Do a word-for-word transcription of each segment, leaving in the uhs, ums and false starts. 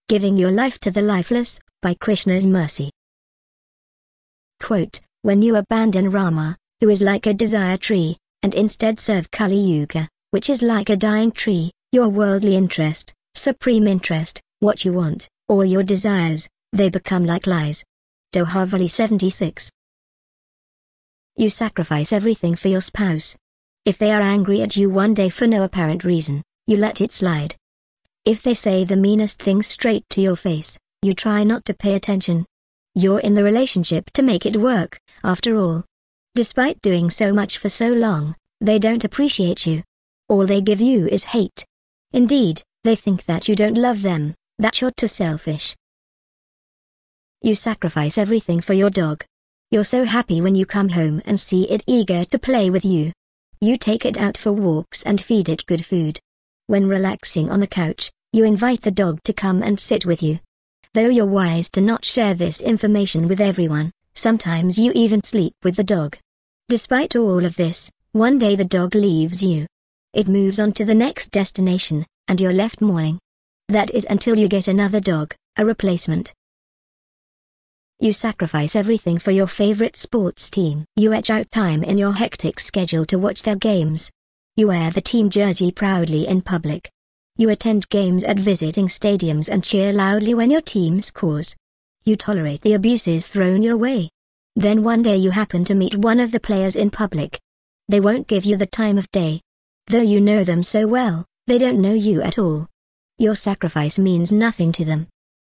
Giving Your Life to the Lifeless, by Krishna's Mercy. Quote, when you abandon Rama, who is like a desire tree, and instead serve Kali Yuga, which is like a dying tree, your worldly interest, supreme interest, what you want, all your desires, they become like lies. Dohavali seventy-six. You sacrifice everything for your spouse. If they are angry at you one day for no apparent reason, you let it slide. If they say the meanest things straight to your face, you try not to pay attention. You're in the relationship to make it work, after all. Despite doing so much for so long, they don't appreciate you. All they give you is hate. Indeed, they think that you don't love them, that you're too selfish. You sacrifice everything for your dog. You're so happy when you come home and see it eager to play with you. You take it out for walks and feed it good food. When relaxing on the couch, you invite the dog to come and sit with you. Though you're wise to not share this information with everyone, sometimes you even sleep with the dog. Despite all of this, one day the dog leaves you. It moves on to the next destination, and you're left mourning. That is until you get another dog, a replacement. You sacrifice everything for your favorite sports team. You etch out time in your hectic schedule to watch their games. You wear the team jersey proudly in public. You attend games at visiting stadiums and cheer loudly when your team scores. You tolerate the abuses thrown your way. Then one day you happen to meet one of the players in public. They won't give you the time of day. Though you know them so well, they don't know you at all. Your sacrifice means nothing to them.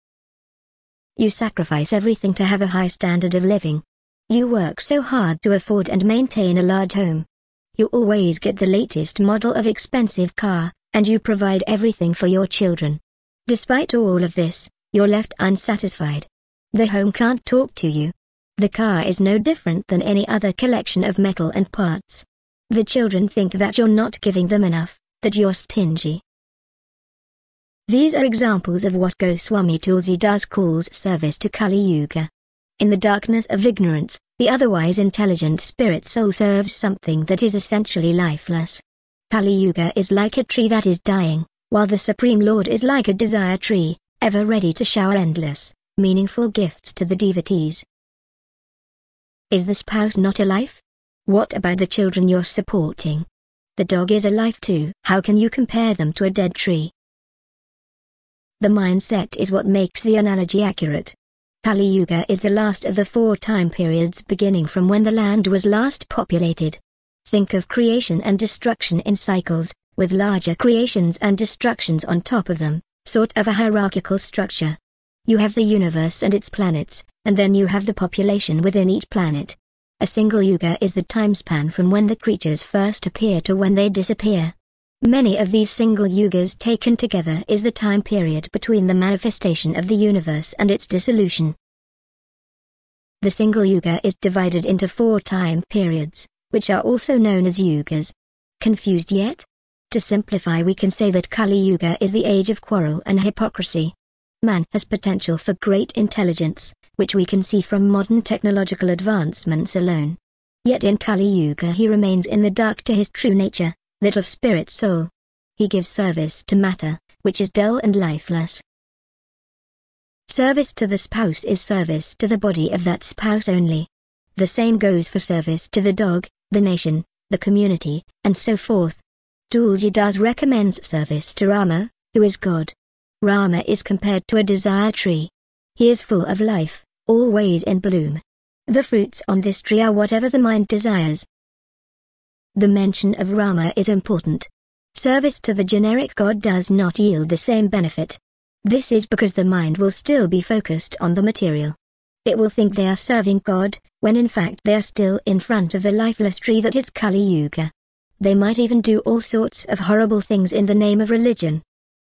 You sacrifice everything to have a high standard of living. You work so hard to afford and maintain a large home. You always get the latest model of expensive car, and you provide everything for your children. Despite all of this, you're left unsatisfied. The home can't talk to you. The car is no different than any other collection of metal and parts. The children think that you're not giving them enough, that you're stingy. These are examples of what Goswami Tulsidas calls service to Kali Yuga. In the darkness of ignorance, the otherwise intelligent spirit soul serves something that is essentially lifeless. Kali Yuga is like a tree that is dying, while the Supreme Lord is like a desire tree, ever ready to shower endless, meaningful gifts to the devotees. Is the spouse not a life? What about the children you're supporting? The dog is a life too. How can you compare them to a dead tree? The mindset is what makes the analogy accurate. Kali Yuga is the last of the four time periods beginning from when the land was last populated. Think of creation and destruction in cycles, with larger creations and destructions on top of them, sort of a hierarchical structure. You have the universe and its planets, and then you have the population within each planet. A single yuga is the time span from when the creatures first appear to when they disappear. Many of these single yugas taken together is the time period between the manifestation of the universe and its dissolution. The single yuga is divided into four time periods, which are also known as yugas. Confused yet? To simplify, we can say that Kali Yuga is the age of quarrel and hypocrisy. Man has potential for great intelligence, which we can see from modern technological advancements alone. Yet in Kali Yuga he remains in the dark to his true nature, that of spirit soul. He gives service to matter, which is dull and lifeless. Service to the spouse is service to the body of that spouse only. The same goes for service to the dog, the nation, the community, and so forth. Tulsidas recommends service to Rama, who is God. Rama is compared to a desire tree. He is full of life, always in bloom. The fruits on this tree are whatever the mind desires. The mention of Rama is important. Service to the generic God does not yield the same benefit. This is because the mind will still be focused on the material. It will think they are serving God, when in fact they are still in front of the lifeless tree that is Kali Yuga. They might even do all sorts of horrible things in the name of religion.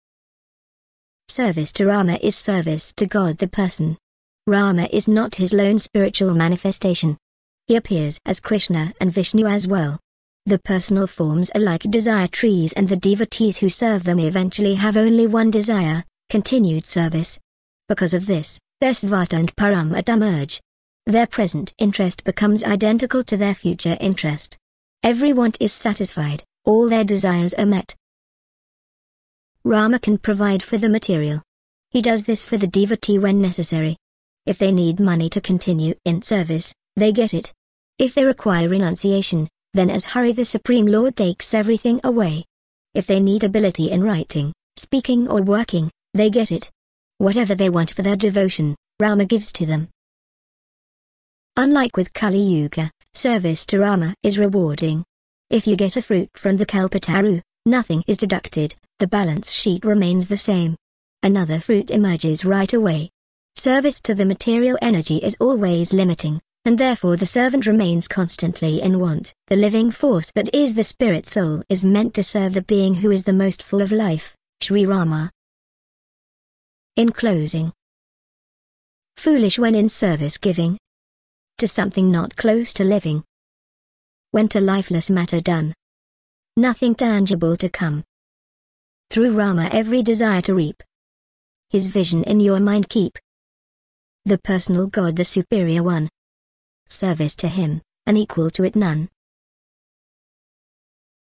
Service to Rama is service to God the person. Rama is not his lone spiritual manifestation. He appears as Krishna and Vishnu as well. The personal forms are like desire trees, and the devotees who serve them eventually have only one desire, continued service. Because of this, their svata and paramata merge. Their present interest becomes identical to their future interest. Every want is satisfied, all their desires are met. Rama can provide for the material. He does this for the devotee when necessary. If they need money to continue in service, they get it. If they require renunciation, then as Hari the Supreme Lord takes everything away. If they need ability in writing, speaking or working, they get it. Whatever they want for their devotion, Rama gives to them. Unlike with Kali Yuga, service to Rama is rewarding. If you get a fruit from the Kalpataru, nothing is deducted, the balance sheet remains the same. Another fruit emerges right away. Service to the material energy is always limiting, and therefore the servant remains constantly in want. The living force that is the spirit soul is meant to serve the being who is the most full of life, Sri Rama. In closing, foolish when in service giving to something not close to living, when to lifeless matter done, nothing tangible to come. Through Rama every desire to reap, his vision in your mind keep. The personal God, the superior one, service to him, unequal to it none.